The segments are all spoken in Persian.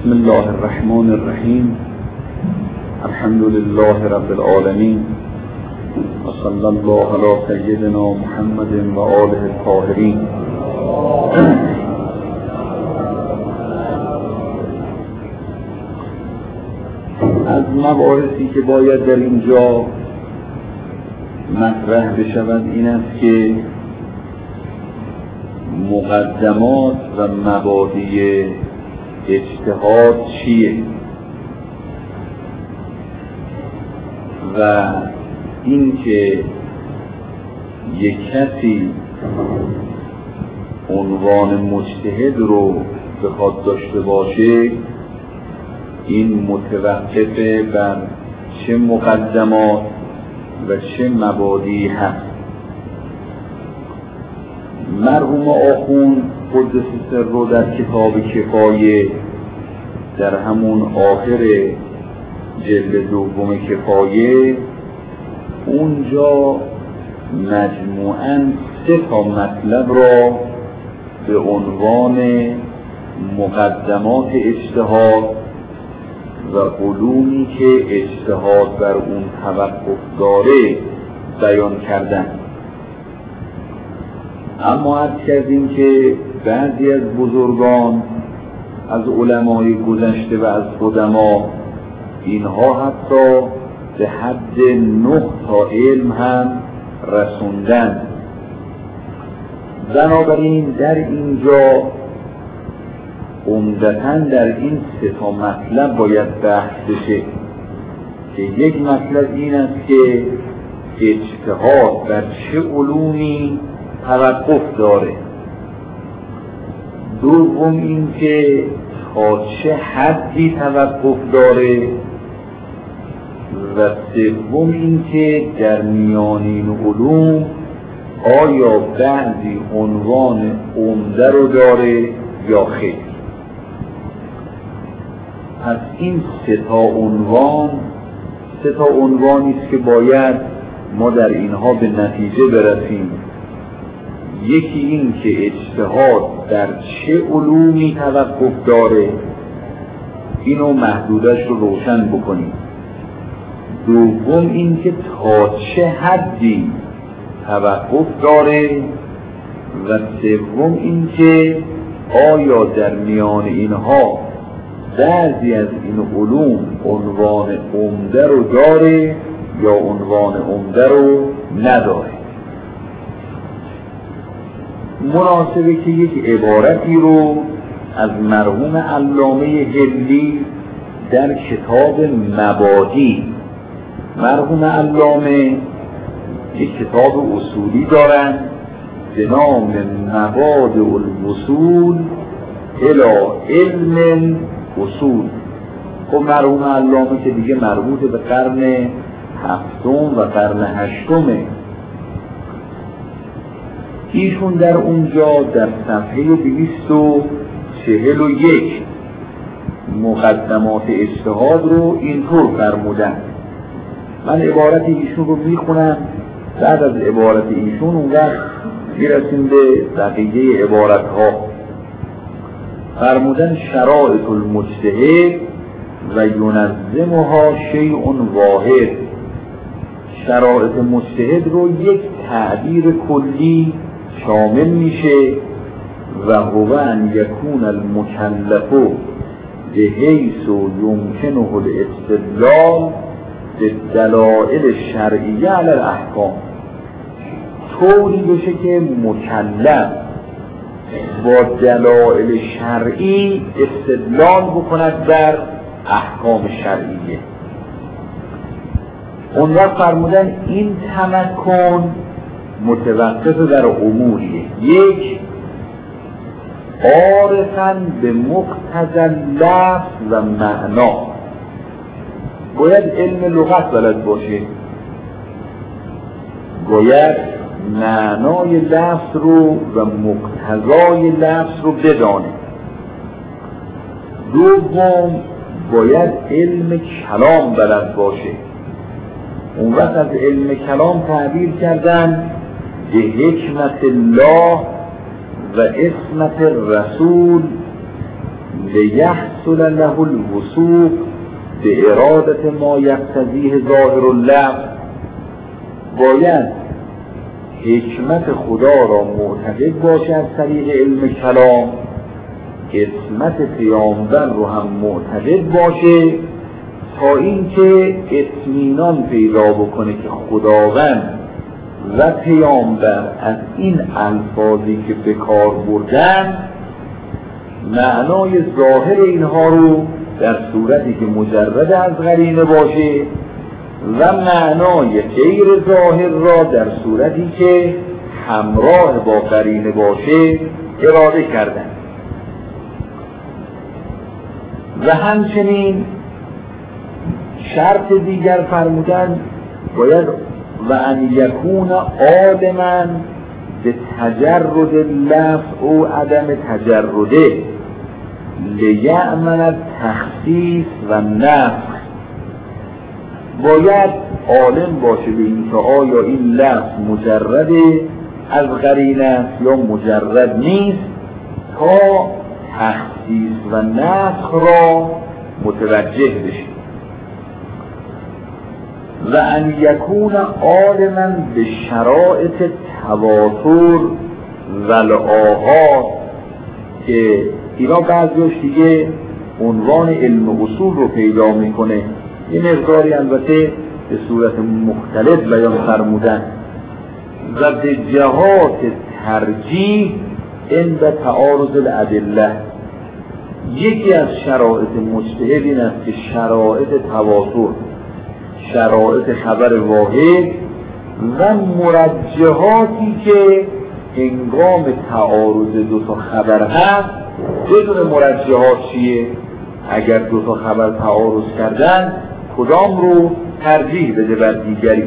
بسم الله الرحمن الرحیم. الحمد لله رب العالمین و صلی الله علی سیدنا محمد و آله الطاهرین. از مباحثی که باید در اینجا مطرح بشود این است که مقدمات و مبادی اجتهاد چیه و این که یک کسی عنوان مجتهد رو بخواد داشته باشه این متوقف بر چه مقدمات و چه مبادی هست. مرحوم آخوند قدس سره در کتاب کفایه در همون آخر جلد دوم کفایه اونجا مجموعاً 3 مطلب را به عنوان مقدمات اجتهاد و علومی که اجتهاد بر اون توقف داره بیان کردن. اما عرض کردیم که بعضی از بزرگان از علمای گذشته و از قدما اینها حتی به حد 9 علم هم رسوندن. بنابراین در اینجا عمدتاً در این 3 مطلب باید بحث بشه که یک مطلب این است که اجتهاد بر چه علومی توقف داره، دوم این که تا چه حدی توقف داره و سوم این که در میان این علوم آیا بعضی عنوان عمده رو داره یا خیر. پس این 3 عنوانی است که باید ما در اینها به نتیجه برسیم. یکی این که اجتهاد در چه علومی توقف داره، اینو محدودش رو روشن بکنیم. دوم این که تا چه حدی توقف داره و سوم این که آیا در میان اینها بعضی از این علوم عنوان عمده رو داره یا عنوان عمده رو نداره. مناسبه که یک عبارتی رو از مرحوم علامه حلی در کتاب مبادی، مرحوم علامه یک کتاب اصولی دارن به نام مبادئ الوصول الی علم اصول. خب مرحوم علامه که دیگه مربوط به قرن 7 و قرن 8. ایشون در اونجا در صفحه 241 مقدمات اجتهاد رو اینطور فرمودن. من عبارت ایشون رو میخونم، بعد از عبارت ایشون اون وقت میرسیم به بقیه عبارت ها. فرمودن شرائط المجتهد و ینظمها شیء واحد. شرایط مجتهد رو یک تعبیر کلی شامل میشه و هو ان یکون المکلف بحیث یمکنه الاستدلال بالدلائل الشرعیه علی الاحکام. طوری بشه که مکلف با دلائل شرعی استدلال بکند در احکام شرعیه. اون وقت فرمودن این تمکن متوقف در اموریه. یک، عارفاً به مقتضی لفظ و معنا، باید علم لغت بلد باشه، باید معنای لفظ رو و مقتضای لفظ رو بدانه. دوم، باید علم کلام بلد باشه. اون وقت از علم کلام تعبیر کردن به حکمت الله و اسمت رسول لیحصل یحصل له الوثوق به ارادت ما یقتضیه ظاهر اللفظ، باید حکمت خدا را معتقد باشه از طریق علم کلام، عصمت پیامبر رو هم معتقد باشه، تا اینکه اطمینان پیدا بکنه که خداوند و پیامبر از این الفاظی که به کار بردن معنای ظاهر اینها رو در صورتی که مجرد از قرینه باشه و معنای غیر ظاهر را در صورتی که همراه با قرینه باشه اراده کردن. و همچنین شرط دیگر فرمودن باید و ان یکون عالما به تجرد لفظ او عدم تجرده لیأمن التخصیص و نفخ، باید عالم باشه به این که آیا این لفظ مجرد از قرینه است یا مجرد نیست، تا تخصیص و نفخ را متوجه بشه. و ان یکون عالما به شرایط تواتر و الآحاد، که اینا بعضیش دیگه عنوان علم اصول رو پیدا میکنه، یه مقداری البته به صورت مختلف بیان فرمودن، و به جهات ترجیح عند تعارض الادله. یکی از شرایط مجتهد این است که شرایط تواتر، شرایط خبر واحد و مرجحاتی که هنگام تعارض دو تا خبر هست، بدون مرجحات چیه؟ اگر دو تا خبر تعارض کردن کدام رو ترجیح بده بر دیگری.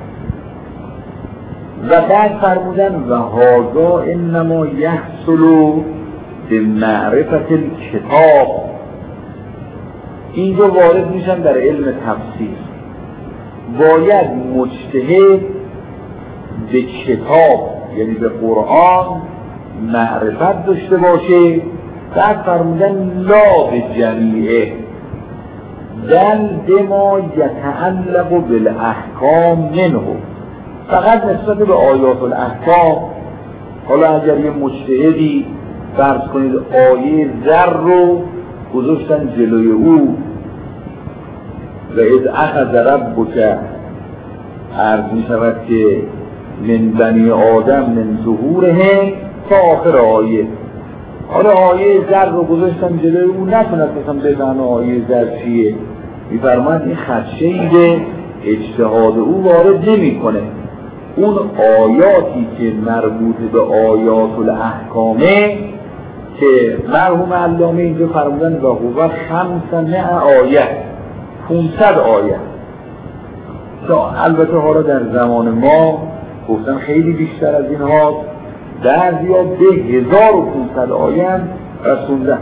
و بعد فرمودن و هذا انما یحصل به معرفت الکتاب، اینجا وارد میشن در علم تفسیر. باید مجتهد به کتاب یعنی به قرآن معرفت داشته باشه. بعد فرمودن لا به جمیعه بل بما یتعلق بالاحکام منه، فقط نسبت به آیات الاحکام. حالا اگر یه مجتهدی فرض کنید آیه ذر رو گذاشتن جلوی او و اذ اخذ ربک، عرض می شود که من بنی آدم من ظهورهم تا آخر آیه، حالا آیه ذر رو گذاشتن جلوی او، نتونست مثلا بفهمه آیه ذر چیه، میفرماید این خدشه‌ای به اجتهاد او وارد نمی‌کنه. اون آیاتی که مربوط به آیات الاحکامه که مرحوم علامه اینجا فرمودن و هو 500 آیه، 500 آیه، البته حالا در زمان ما گفتن خیلی بیشتر از اینها، بعضیا به 1500 آیه هم رسوندن.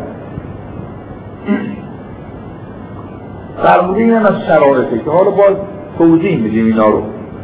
فرموده این هم از شرایطه که حالا باید توضیح میدیم اینا رو.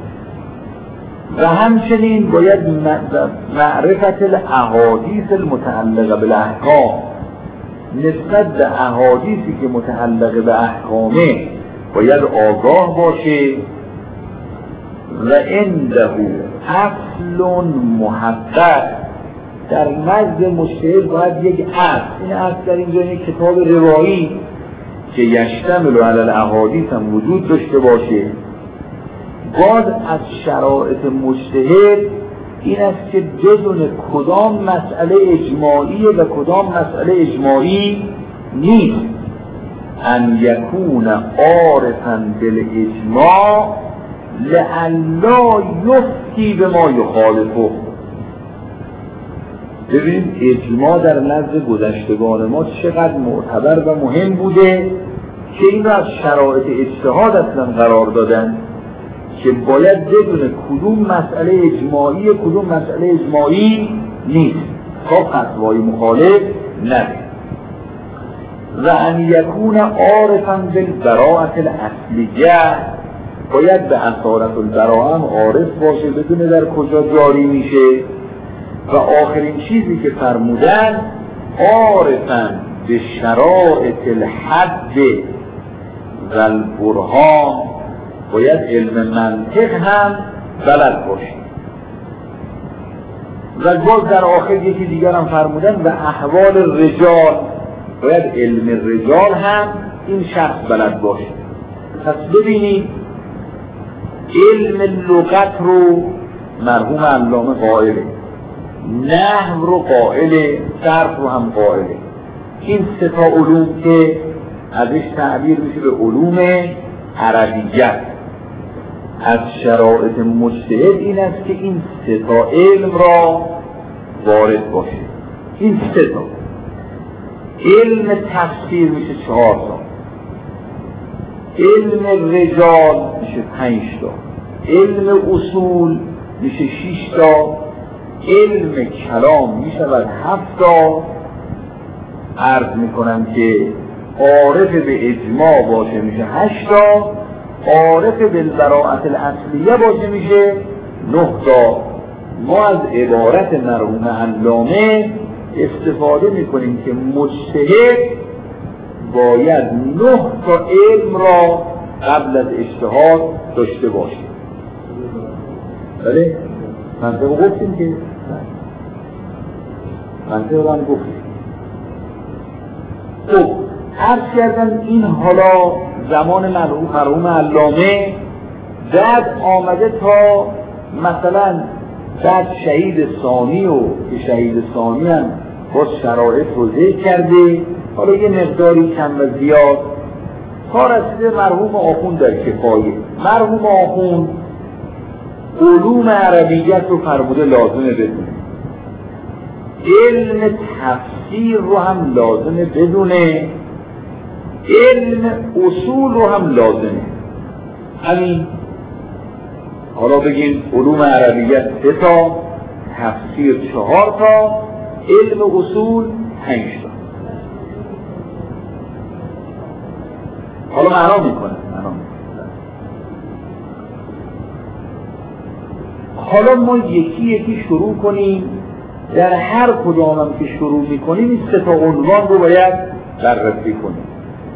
و همچنین باید معرفت الاحادیث المتعلقه بالاحکام، نسبت به احادیثی که متعلقه به احکامه باید آگاه باشه. و عنده اصل محقق، در نزد مجتهد باید یک اصل، این اصل در اینجا یک کتاب روایی که یشتمل علی الاحادیث هم وجود داشته باشه. باز از شرایط مجتهد این است که بدون کدام مسئله اجماعی و کدام مسئله اجماعی نیست. ان یکون عارفا بالاجماع لئلا یفتی به ما یخالفه. ببینید اجماع در نزد گذشتگان ما چقدر معتبر و مهم بوده که این را از شرایط اجتهاد اصلا قرار دادن که باید بدون کدوم مسئله اجماعی کدوم مسئله اجماعی نیست تا فتوای مخالف نده. و ان یکون عارفا بالبراءة الاصلیه، باید به اصالت البراءه هم عارف باشه، بدونه در کجا جاری میشه. و آخرین چیزی که فرمودن عارفا به شرائط الحد و البرهان باید علم منطق هم بلد باشی. و باز در آخر یکی دیگر هم فرمودن و احوال رجال، باید علم رجال هم این شخص بلد باشه. پس ببینید علم لغت رو مرحوم علامه قائله، نحو رو قائله، صرف رو هم قائله. این سه تا علوم که ازش تعبیر میشه به علوم عربیت. از شرایط مجتهد این است که این سه تا علم را وارد باشه. این سه تا علم تفسیر میشه 4 تا، علم رجال میشه 5 تا، علم اصول میشه 6 تا، علم کلام میشود 7 تا. عرض میکنم که عارف به اجماع باشه میشه 8 تا، عارف بالبراءة الاصلیه باشه میشه 9 تا. ما از عبارت مرحوم علامه استفاده میکنیم که مجتهد باید 9 تا علم را قبل از اجتهاد داشته باشه. بله؟ منطقه گفتیم که منطقه رو هم گفتیم. خب عرض کردم این حالا زمان مرحوم علامه بعد آمده تا مثلا بعد شهید ثانی و که شهید ثانی هم با شرایط رو ذکر کرده، حالا یه مقداری کم و زیاد تا رسیده مرحوم آخوند در کفایه. مرحوم آخوند علوم عربیت رو فرموده لازمه بدونه، علم تفسیر رو هم لازمه بدونه، علم اصول رو هم لازمه. همین حالا بگیم علوم عربیت 3 تا، تفسیر 4 تا، علم اصول 5 تا. حالا معنا میکنه. حالا ما یکی یکی شروع کنیم، در هر کدام هم که شروع میکنیم این 3 تا عنوان رو باید بررسی کنیم.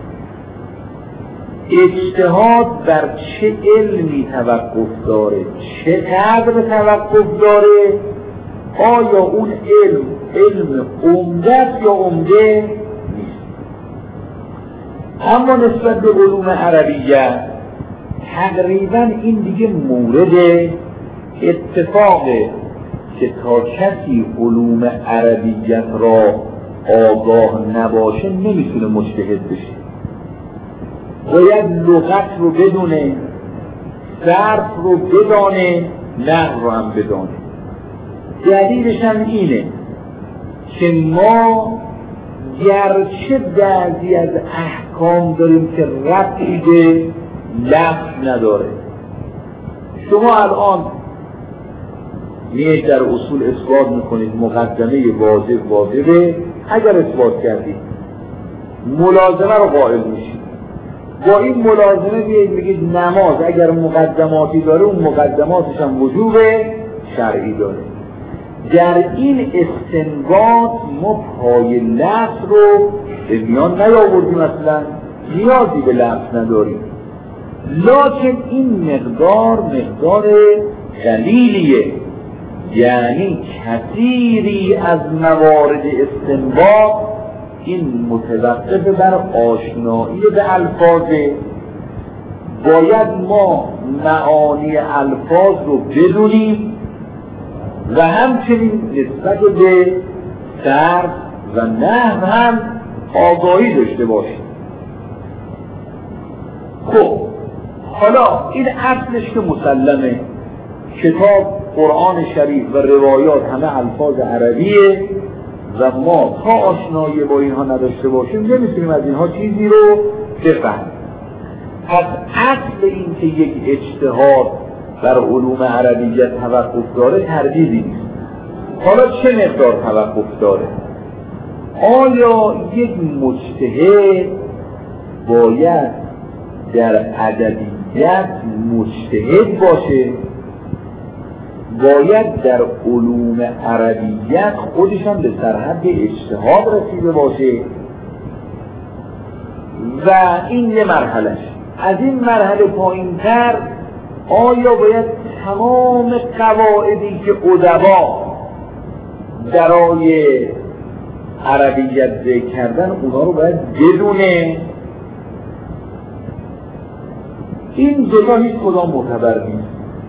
اجتهاد بر چه علمی توقف داره، چقدر توقف داره، آیا اون علم عمده است یا عمده نیست. اما نسبت به علوم عربیت تقریبا این دیگه مورد اتفاقه که تا کسی علوم عربیت را آگاه نباشه نمیتونه مجتهد بشه. باید لغت رو بدونه، صرف رو بدانه، نحو رو هم بدانه. دلیلش هم اینه که ما گرچه بعضی از احکام داریم که ربطی به لفظ نداره. شما الان میایید در اصول اثبات میکنید مقدمه واجبه، اگر اثبات کردید ملازمه رو قائل میشید. با این ملازمه بیایید بگید نماز اگر مقدماتی داره اون مقدماتش هم وجوب شرعی داره. در این استنباط ما پای لفظ رو به میان نیاوردیم، اصلا نیازی به لفظ نداریم. لکن این مقدار قلیلیه، یعنی کثیری از موارد استنباط این متوقف بر آشنایی به الفاظه. باید ما معانی الفاظ رو بدونیم و همچنین نسبت به صرف و نحو هم آگاهی داشته باشیم. خب حالا این اصلش که مسلمه، کتاب قرآن شریف و روایات همه الفاظ عربیه و ما تا آشنایی با اینها نداشته باشیم نمیتونیم از اینها چیزی رو بفهمیم. پس اصل این که یک اجتهاد بر علوم عربیت توقف داره تردیدی نیست. حالا چه مقدار توقف داره؟ آیا یک مجتهد باید در ادبیات مجتهد باشه؟ باید در علوم عربیت خودشان به سرحد اجتهاد رسیده باشه؟ و این یه مرحلهش. از این مرحله پایین‌تر آیا باید تمام قواعدی که ادبا برای عربیت ذکر کردن اونا رو باید بدونه؟ این دوتا هیچ کدام معتبر نیست.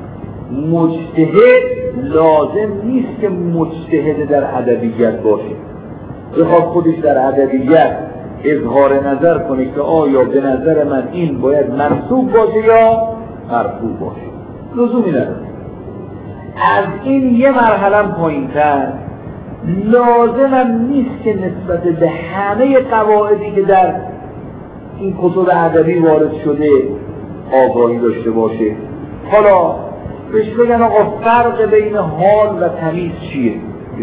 مجتهد لازم نیست که مجتهد در ادبیات باشه، بخواد خودش در ادبیات اظهار نظر کنه که آیا به نظر من این باید منسوب باشه یا مرفوع باشه، لزومی نداره. از این یه مرحله پایین‌تر لازمم نیست که نسبت به همه قواعدی که در این کتب ادبی وارد شده آگاهی داشته باشه. حالا بهش بگن آقا فرق بین حال و تمیز چیه؟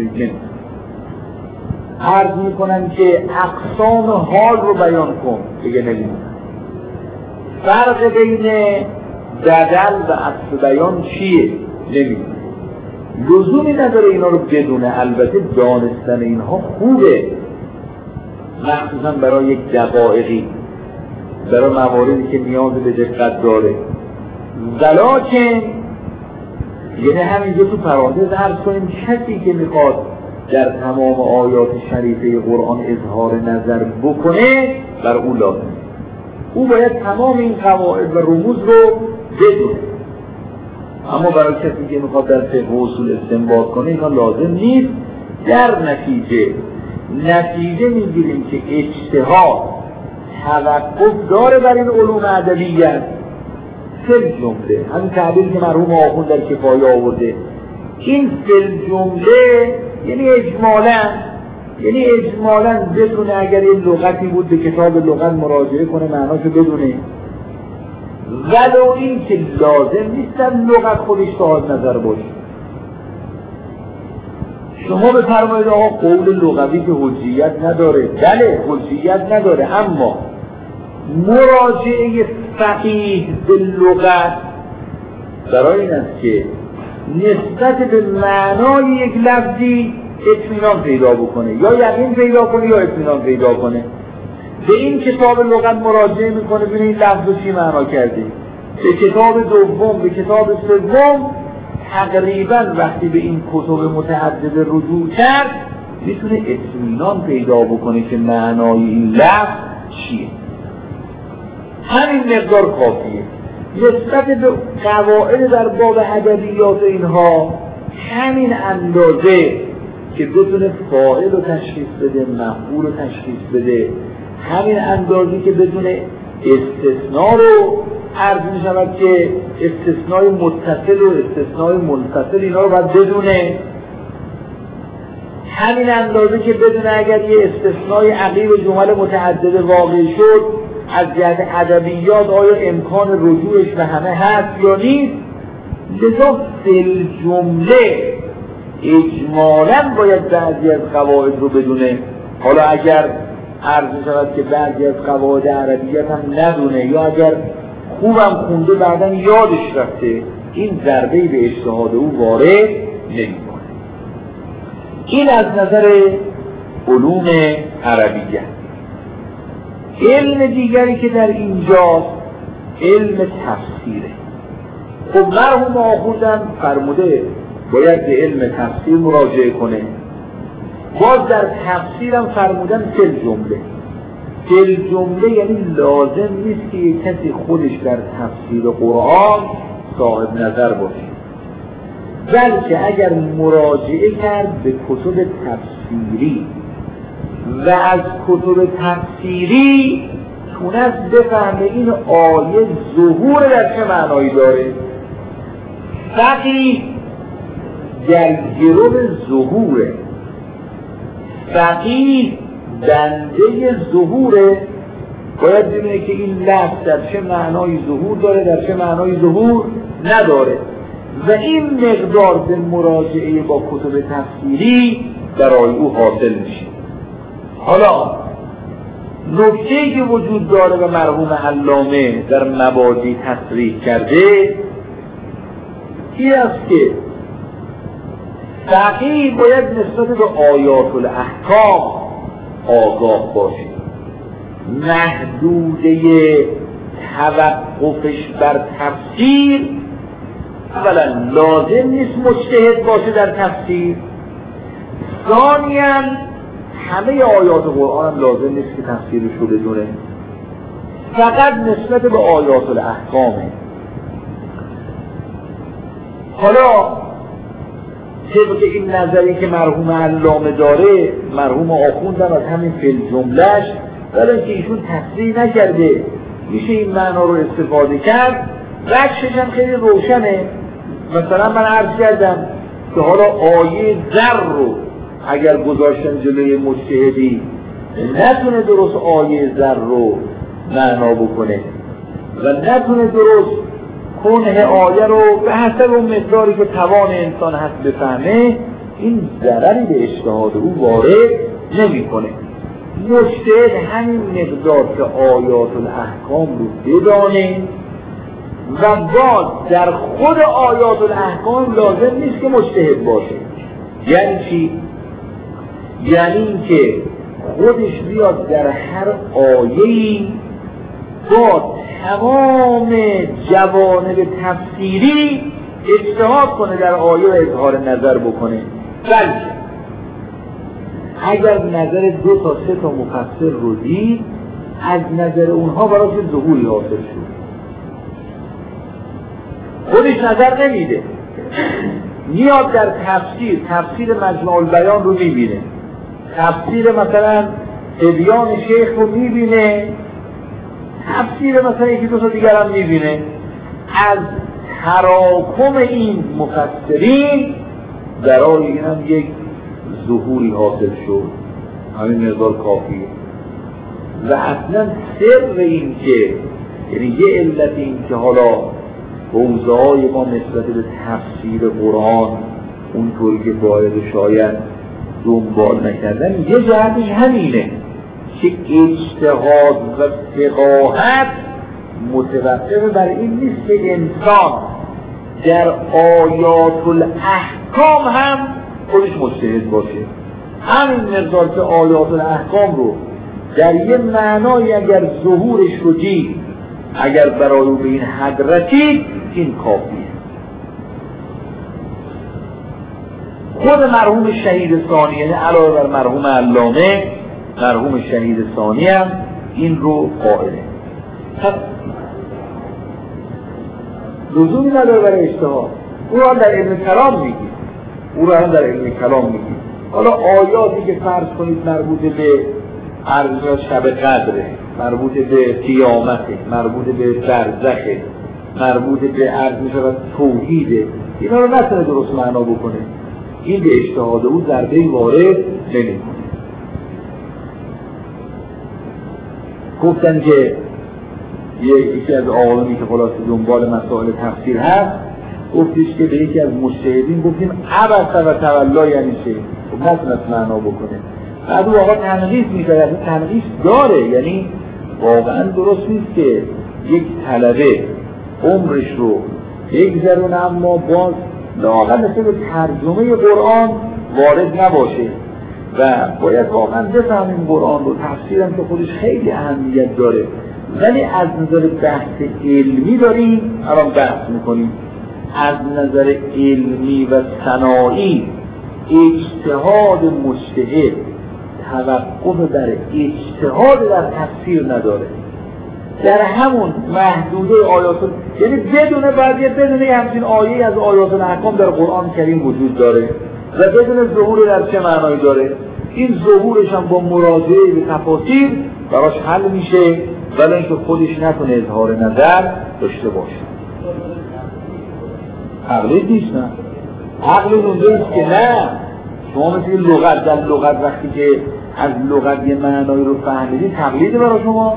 عرض میکنن که اقسام حال رو بیان کن، بگه نمیدونم. فرق بین بدل و عطف بیان چیه؟ نمیدونم. لزومی نداره اینا رو بدونه. البته دانستن اینها خوبه، مخصوصا برای یک دقایقی، برای مواردی که نیاز به دقت داره. ولکن یعنی همینجا تو پرانتز عرض کنیم کسی که میخواد در تمام آیات شریفه قرآن اظهار نظر بکنه، بر او لازم، او باید تمام این قواعد و رموز رو بدونه. اما برای کسی که میخواد در فقه و اصول استنباط کنه اینا لازم نیست. در نتیجه میگیریم که اجتهاد توقف داره بر این علوم ادبیات. فل جمله همین تعبیری که مرحوم آخوند در کفایه آورده، این فل جمله یعنی اجمالاً بدونه اگر این لغتی بود به کتاب لغت مراجعه کنه معناشو بدونه، ولو این که لازم نیست در لغت خودش صاحب نظر باشه. شما بفرمایید آقا قول لغوی که حجیت نداره، بله حجیت نداره، اما مراجعه فقیه به لغت برای این است که نسبت به معنای یک لفظی اطمینان پیدا بکنه، یا یقین پیدا کنه یا اطمینان پیدا کنه. به این کتاب لغت مراجعه میکنه ببینه این لفظ رو چی معنا کرده، به کتاب دوم، به کتاب سوم، تقریبا وقتی به این کتب متعدد رجوع کرد میتونه اطمینان پیدا بکنه که معنای این لفظ چیه. همین مقدار کافیه. نسبت به قواعد در باب ادبیات اینها همین اندازه که بتونه فاعل رو تشخیص بده، مفعول رو تشخیص بده، همین اندازه که بتونه استثناء رو عرض می شود که استثناء متصل و استثناء منفصل اینا رو باید بدونه، همین اندازه که بدونه اگر یه استثناء عقیب جمل متعدد واقع شد از جهت ادبیات آیا امکان رجوعش به همه هست یا نیست. لذا فی جمله اجمالاً باید بعضی از قواعد رو بدونه. حالا اگر عرض شود که بعضی از قواعد عربیت هم ندونه یا اگر خوبم خونده بعداً یادش رفته، این ضربه‌ای به اجتهاد او وارد نمی‌کنه. این از نظر علوم عربیت. علم دیگری که در اینجا علم تفسیره. خب مرحوم آخوندم فرموده باید به علم تفسیر مراجعه کنه. باز در تفسیرم فرمودن فل جمله یعنی لازم نیست که یک کسی خودش در تفسیر قرآن صاحب نظر باشه، بلکه اگر مراجعه کرد به کتب تفسیری و از کتب تفسیری تونست بفهمه این آیه ظهور در چه معنایی داره. فقیه در گرو ظهوره، فقیه بنده ظهوره، باید ببینه که این لفظ در چه معنای ظهور داره، در چه معنای ظهور نداره، و این مقدار به مراجعه با کتب تفسیری برای او حاصل میشه. حالا نکته‌ای که وجود داره و مرحوم علامه در مبادی تصریح کرده این است که فقیه باید نسبت به آیات الاحکام آگاه باشه. محدوده توقفش بر تفسیر اولا لازم نیست مجتهد باشه در تفسیر، ثانیاً همه آیات قرآن هم لازم نیست که تفسیرش رو بدونه، فقط نسبت به آیات الاحکامه. حالا طبق این نظری که مرحوم علامه داره، مرحوم آخوندم از همین فیل جملهش، ولی اینکه ایشون تفسیر نکرده میشه این معنا رو استفاده کرد. وجهش هم خیلی روشنه. مثلا من عرض کردم که حالا آیه ذر رو اگر گذاشتن جلوی مجتهدی نتونه درست آیه ذر رو معنا بکنه و نتونه درست کنه آیه رو به حسب اون مقداری که توان انسان هست بفهمه، این ضرری به اجتهاد او وارد نمیکنه. مجتهد همین مقدار که آیات الاحکام رو بدانه و باز در خود آیات الاحکام لازم نیست که مجتهد باشه. یعنی چی؟ یعنی اینکه خودش بیاد در هر آیه‌ای با تمام جوانب تفسیری اجتهاد کنه در آیه و اظهار نظر بکنه، بلکه اگر نظر 2 تا 3 تا مفسر رو دید از نظر اونها براش ظهوری حاصل شد، خودش نظر نمیده، میاد در تفسیر مجموع البیان رو میبینه، تفسیر مثلا تبیان شیخ رو میبینه، تفسیر مثلا 1-2 تا دیگر هم میبینه. از تراکم این مفسرین برای این هم یک ظهوری حاصل شد، همین مقدار کافیه. و اصلا سر این که یعنی یه علت این که حالا حوزه‌های ما نسبت به تفسیر قرآن اونطوری که باید شاید دنبال نکردن، یه جهتش همینه که اجتهاد و فقاهت متوقف بر این نیست که انسان در آیات الاحکام هم خودش مجتهد باشه. همین مقدار که آیات الاحکام رو در یه معنای اگر ظهورش رو دید، اگر برای او به این حد رسید، این کافیه. خود مرحوم شهید ثانی، یعنی علاوه بر مرحوم علامه، مرحوم شهید ثانی هم این رو قائله. لزومی نداره برای اجتهاد. او را در علم کلام میگی. حالا آیاتی که فرض کنید مربوط به عرض شب قدره، مربوط به قیامته، مربوط به برزخه، مربوط به عرض میشود توحیده، اینا رو نتونه درست معنا بکنه، این به اجتهاد او ضربه‌ای وارد نمی‌کنه. گفتن که یکی از آقایانی که خلاص دنبال مسائل تفسیر هست گفتش که به یکی از مجتهدین گفتیم عبس و تولا یعنی چه؟ خب نتونست معنا بکنه. بعد او آقا تنقیص می‌کرد، تنقیص داره، یعنی واقعا درست نیست که یک طلبه عمرش رو بگذرونه اما باز لااقل مثل به ترجمه قرآن وارد نباشه و باید واقعا بفهمیم قرآن رو. تفسیرم که خودش خیلی اهمیت داره، ولی از نظر بحث علمی داریم الان بحث میکنیم، از نظر علمی و صناعی اجتهاد مجتهد توقف بر اجتهاد در تفسیر نداره. در همون محدوده آیات، یعنی بدونه همچین آیه از آیات الاحکام در قرآن کریم وجود داره و بدونه ظهور در چه معنایی داره، این ظهورش هم با مراجعه به تفاسیر براش حل میشه، ولی اینکه خودش نتونه اظهار نظر داشته باشه. تقلید نیست، نه عقل اونجاییست که نه شما مثل لغت، در لغت وقتی که از لغت یه معنایی رو فهمیدید تقلیده برای شما،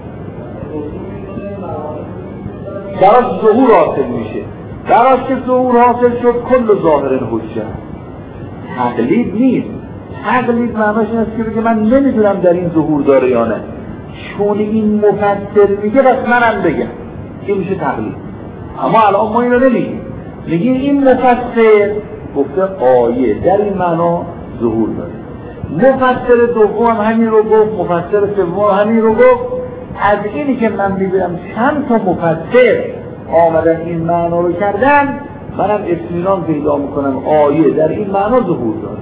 براش ظهور حاصل میشه. براش که ظهور حاصل شد کل ظاهر حجت. تقلید نیست. تقلید معناش این است که بگه من نمیدونم در این ظهور داره یا نه، چون این مفسر میگه بس منم بگم، این میشه تقلید. اما الان ما اینو نمیگیم، میگیم این مفسر گفته آیه در این معنا ظهور داره، مفسر دوم همین رو گفت، مفسر سوم همین رو گفت. از اینی که من میبینم چند تا مفسر آمدن این معنا رو کردن، منم اطمینان پیدا میکنم آیه در این معنا ظهور داره.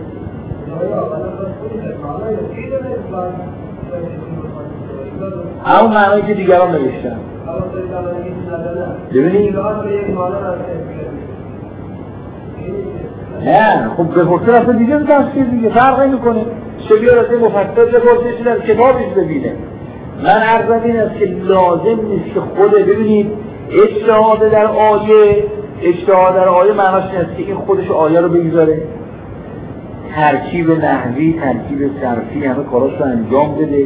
همون معنایی که دیگران نوشتن. ببینید نه خب به فکر اصلا دیگه تفسیر دیگه فرقی میکنه. شبیه رسه مفسر بپرسه در کتابش ببینه. من عرضم این است که لازم نیست که خود ببینید اجتهاد در آیه، اجتهاد در آیه معناش این است که این خودش آیه رو بگذاره، ترکیب نحوی، ترکیب صرفی، همه کاراش رو انجام بده.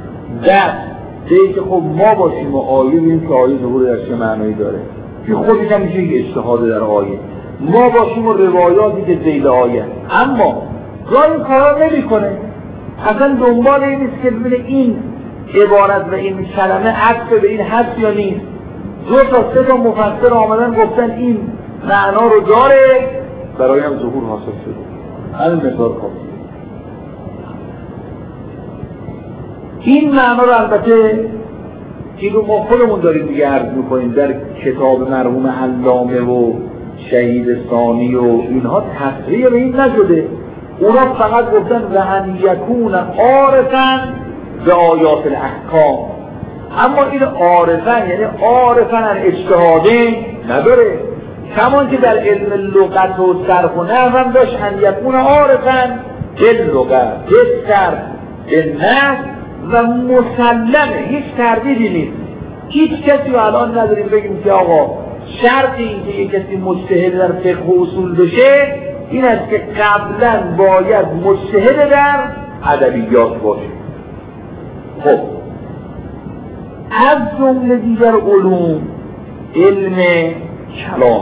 که خب ما باشیم و آیه ببینیم که آیه ظهور در چه معنایی داره. این خودش هم میشه یک اجتهاد در آیه. ما باشیم و روایاتی که ذیل آیه، اما گاهی این کارا نمی‌کنه. اصلا دنبال این نیست که ببینه این عبارت و این کلمه عطف به این هست یا نیست. دو تا سه تا مفسر آمدن گفتن این معنا رو داره، برای هم ظهور حاصل شده. همین مثال کافیه. این معنا رو البته این رو ما خودمون داریم دیگه عرض میکنیم در کتاب مرحوم علامه و شهید ثانی و اینها تصریح به این نشده. اونا فقط گفتن و ان یکون عارفا به آیات الاحکام، اما این عارفن یعنی عارفن اجتهاده نداره. کمان که در علم لغت و صرف و نحو هم داشت ان یکون عارفن باللغت بالصرف بالنحو و مسلمه، هیچ تردیدی نیست. هیچ کسی رو الان نداریم بگیم که آقا شرط این که یک کسی مجتهد در فقه و اصول بشه این است که قبلا باید مجتهد در ادبیات باشه. خب از جمله دیگر علوم علم کلام،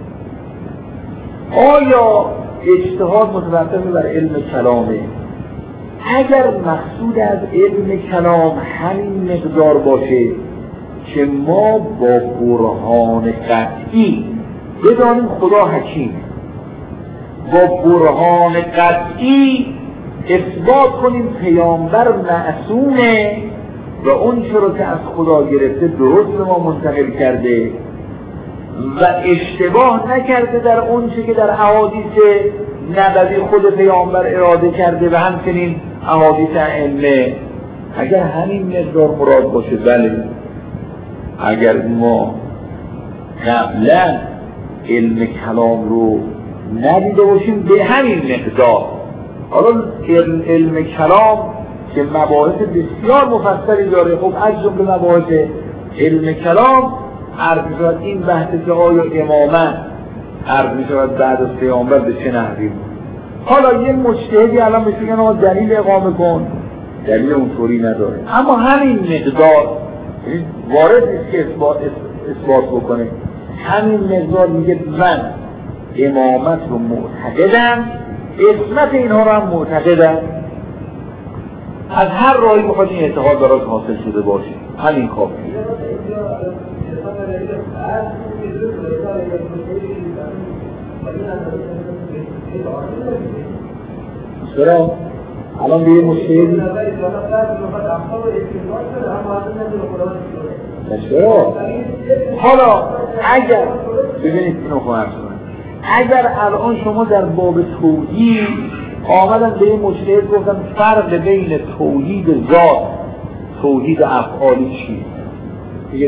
آیا اجتهاد متوقف بر علم کلامه؟ اگر مقصود از علم کلام همین مقدار باشه که ما با برهان قطعی بدانیم خدا حکیم، با برهان قطعی اثبات کنیم پیامبر معصومه و اون چرا که از خدا گرفته درست به ما منتقل کرده و اشتباه نکرده در اون چه که در احادیث نبوی خود پیامبر اراده کرده و همچنین احادیث ائمه، اگر همین مقدار مراد باشه بله. اگر ما قبلا علم کلام رو ندیده باشیم به همین مقدار، حالا علم کلام که مباحث بسیار مفصلی داره، خب از جمله مباحث علم کلام عرض می‌شود این بحث که آیا امامت عرض می‌شود بعد از پیامبر به چه نحوی بود. حالا یه مجتهدی الان بهش بگن آقا دلیل اقامه کن، دلیل اونطوری نداره، اما همین مقدار وارد نیست که اثبات بکنه. همین مقدار میگه من امامت رو معتقدم، اسمت اینها رو هم معتقدم، از هر راهی بخواد این اعتقاد براش حاصل شده باشه، همین کافیه. چرا؟ الان به یه مشکلی چرا؟ حالا اگر ببینید اینو خواهر شدن، اگر الان شما در باب توحید آمدن به یه مشکل گفتن فرق بین توحید ذات توحید افعالی چیه؟ دیگه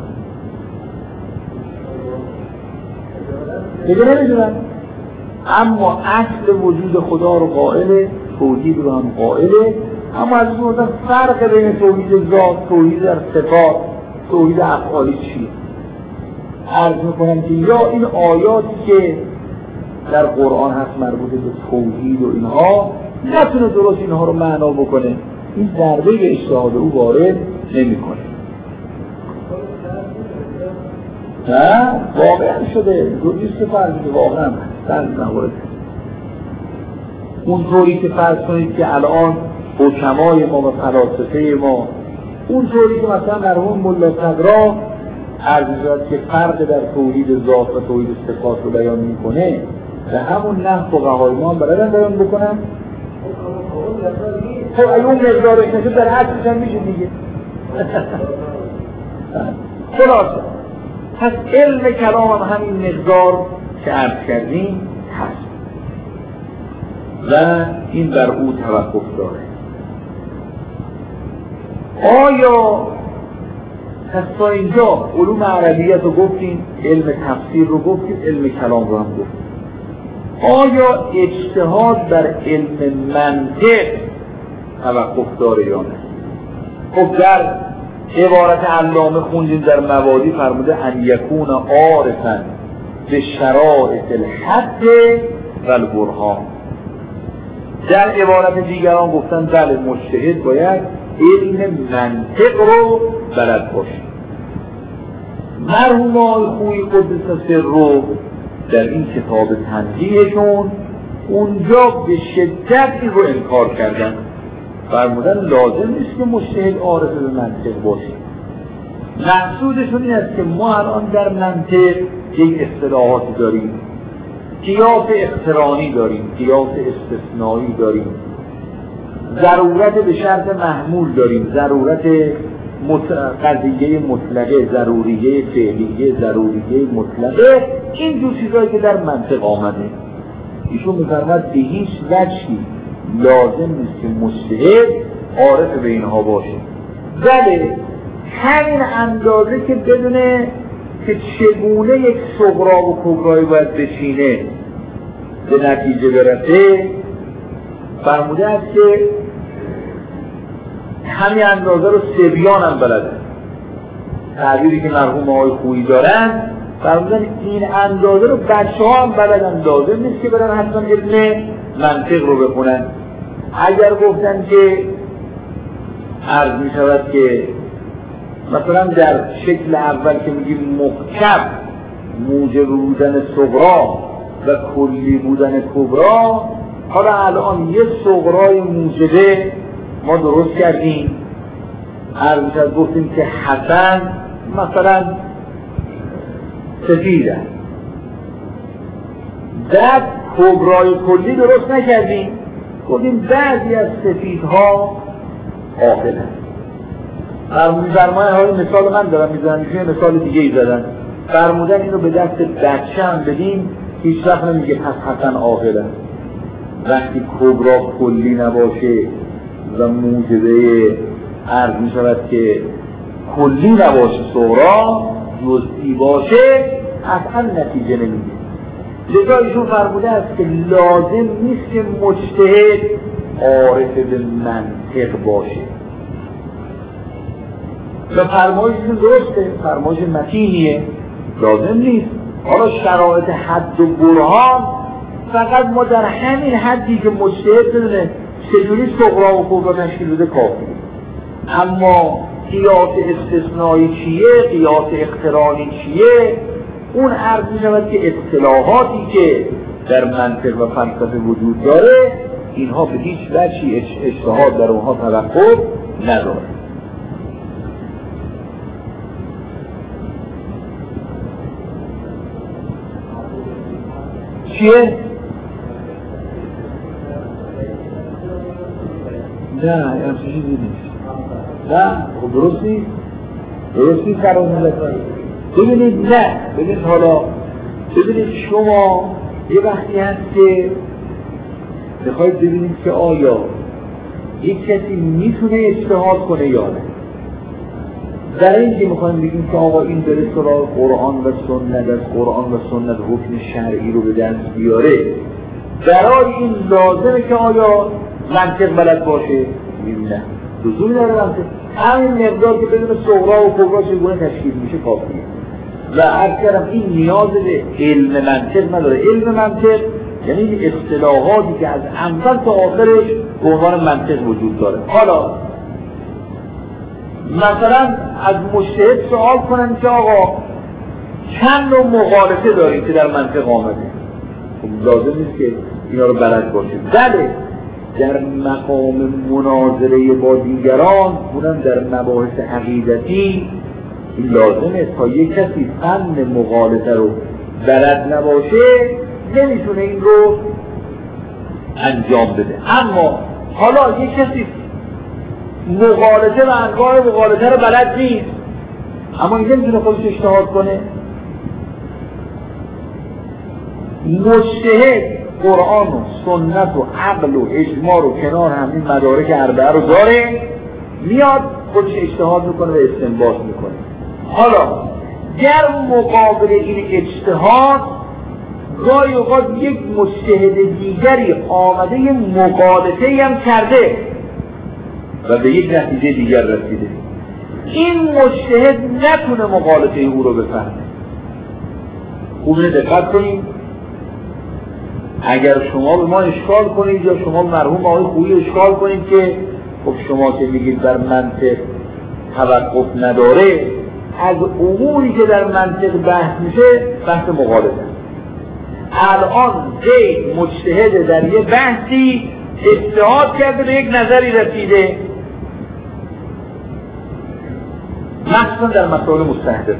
نمیدونن. اما اصل وجود خدا رو قائله، توحید رو هم قائله، اما از این گفتن فرق بین توحید ذات توحید در صفات توحید افعالی چیه؟ عرض میکنم که یا این آیاتی که در قرآن هست مربوط به توحید و اینها نتونه درست اینها رو معنا بکنه، این ضربه به اجتهاد او وارد نمیکنه. نه واقعا شده دویست که فرض که واقعا در موارد اونطوری که فرض کنید که الان حکمای ما و فلاسفه ما اونطوری که مثلا مرحوم ملا صدرا عرض شد که فرق در توحید ذات و توحید صفات رو بیان میکنه و همون نحو فقهای ما هم بلدن بیان بکنن. خب اگه اون مقدارش نشد در عکسش هم میشه دیگه. خلاصه پس علم کلام هم همین مقدار که عرض کردیم هست و این بر او توقف داره. آیا پس تا اینجا علوم عربیت رو گفتیم، علم تفسیر رو گفتیم، علم کلام رو هم گفتیم. آیا اجتهاد در علم منطق توقف داره یا نه؟ خب در عبارت علامه خوندیم در موادی فرموده ان یکون عارفا به شرایط الحد و البرهان. در عبارت دیگران گفتن بله مجتهد باید علم منطق رو بلد باشه. مرحوم آقای خویی قدس سره در این کتاب تنزیهشون اونجا به شدت این رو انکار کردن، فرمودن لازم نیست که مجتهد عارف به منطق باشه. مقصودشون این است که ما الان در منطق یک اصطلاحاتی داریم، قیاس اقترانی داریم، قیاس استثنایی داریم، ضرورت به شرط محمول داریم، ضرورت قضیه مطلقه، ضروریه فعلیه، ضروریه مطلقه، این دو چیزایی که در منطق آمده. ایشون می‌فرماید به هیچ وجهی لازم نیست که مجتهد عارف به اینها باشه. بله همین اندازه که بدونه که چگونه یک صغرا و کبرایی باید بچینه به نتیجه برسه، فرموده است که همین اندازه رو سبیان هم بلده. تعبیری که مرحوم آقای خویی دارن فرمودن این اندازه رو بچه ها هم بلدن، لازم نیست که برن حتما علم منطق رو بخونن. اگر گفتن که عرض می شود که مثلا در شکل اول که میگیم محکم موجب بودن صغرا و کلی بودن کبرا، حالا الان یه صغرای موجبه ما درست کردیم، عرض می شود گفتیم که حسن مثلا سفیده، بعد کبرای کلی درست نکردیم، گفتیم بعضی از سفیدها عاقل هست. فرمودن های مثال من دارم میزنم، میشه مثال دیگه ای زدن، فرمودن اینو به دست بچه هم بدیم هیچ وقت نمیگه پس حسن عاقل هست. وقتی کبرا کلی نباشه و موجبه عرض می شود که کلی نباشه صغرا جزئی باشه اصلا نتیجه نمیده. لذا ایشون فرموده است که لازم نیست که مجتهد عارف به منطق باشه و فرمایششون درسته، فرمایش متینیه، لازم نیست. حالا شرایط حد و برهان فقط ما در همین حدی که مجتهد بدونه چجوری صغرا و کبرا تشکیل بده کافیه. اما قیاس استثنایی چیه، قیاس اقترانی چیه، اون عرض می شود که اصطلاحاتی که در منطق و فلسفه وجود داره اینها به هیچ وجهی اجتهاد در اونها توقف نداره. چیه؟ نه این چیزی نیست. نه درست نیست، درست نیست قرار نلتایی. ببینید نه، ببینید حالا ببینید شما یه وقتی هست که بخواید ببینید که آیا یک کسی میتونه اجتهاد کنه یا نه. در این که میخوایم بگیم که آقا این داره سراغ قرآن و سنت، از قرآن و سنت حکم شرعی رو به دست بیاره، برای این لازمه که آیا منطق بلد باشه؟ نه، لزومی نداره منطق. همین مقدار که بدون صغرا و کبرا چگونه تشکیل میشه کافیه. و عرض کردم این نیاز به علم منطق نداره. علم منطق یعنی اصطلاحاتی که از اول تا آخرش به عنوان منطق وجود داره. حالا مثلا از مجتهد سوال کنن که آقا چند نوع مخالفه دارید که در منطق آمده، خب لازم نیست که اینا رو بلد باشید. بله در مقام مناظره با دیگران، اونم در مباحث عقیدتی، این لازمه تا یک کسی فن مخالفه رو بلد نباشه نمیتونه این رو انجام بده. اما حالا یک کسی مغالطه و انواع مغالطه رو بلد نیست، اما این نمیتونه خودش اجتهاد کنه. مجتهد قرآن و سنت و عقل و اجماع رو کنار همین مدارک اربعه رو داره، میاد خودش اجتهاد میکنه و استنباط میکنه. حالا در مقابل این اجتهاد گاهی اوقات یک مجتهد دیگری آمده یه مغالطه‌ای هم کرده و به یک نتیجه دیگر رسیده، این مجتهد نتونه مغالطه او رو بفهمه. خوب دقت کنید، اگر شما به ما اشکال کنید یا شما مرحوم آقای خویی اشکال کنید که خب شما که میگید در منطق توقف نداره، از اموری که در منطق بحث میشه بحث مغالطه. الان یک مجتهد در یه بحثی اجتهاد کرده به یک نظری رسیده، مثلا در مسائل مستحدثه.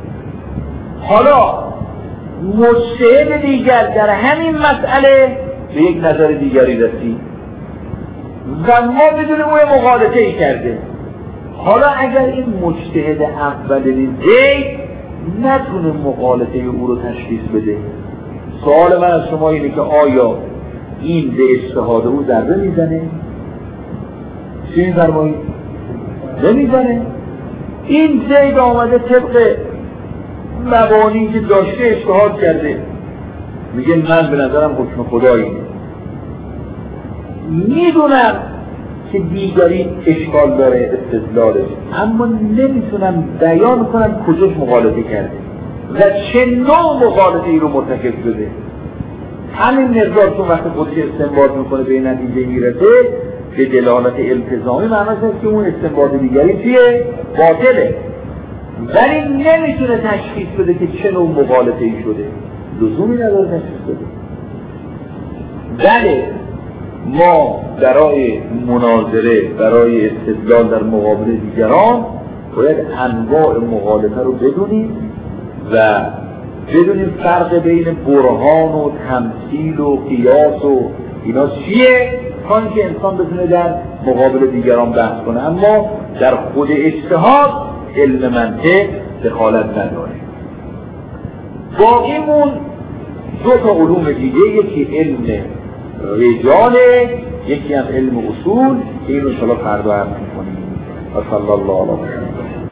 حالا مجتهد دیگر در همین مسئله به یک نظر دیگری رسید و ما بدونیم او مغالطه ای کرده. حالا اگر این مجتهد اولی نتونه مغالطه او رو تشخیص بده، سوال من از شما اینه که آیا این به اجتهاد او ضربه میزنه؟ چی می‌فرمایید؟ نمیزنه. این زید آمده طبق مبانی که داشته اجتهاد کرده، میگه من به نظرم حکم خدایی میدونم که دیگری اشکال داره استدلالش، اما نمیتونم بیان کنم کجاش مغالطه کرده و چه نوع مغالطه ای رو مرتکب شده. همین مقدار چون وقتی خودش استنباط میکنه به نتیجه میرسه به دلالت التزامی، معنیش هست که اون استنباط دیگری چیه؟ باطله، ولی نمیتونه تشخیص بده که چه نوع مغالطه ای شده، لزومی نداره تشخیص بده. بله ما برای مناظره، برای استدلال در مقابل دیگران باید انواع مغالطه رو بدونیم و بدونیم فرق بین برهان و تمثیل و قیاس و اینا چیه، تا اینکه انسان بتونه در مقابل دیگران بحث کنه. اما در خود اجتهاد علم منطق دخالت نداره. باقیمون دو تا علوم دیگه، یکی علم رجاله، یکی هم علم اصول که این رو انشاءالله فردا عرض می‌کنیم. و صلی الله علیه و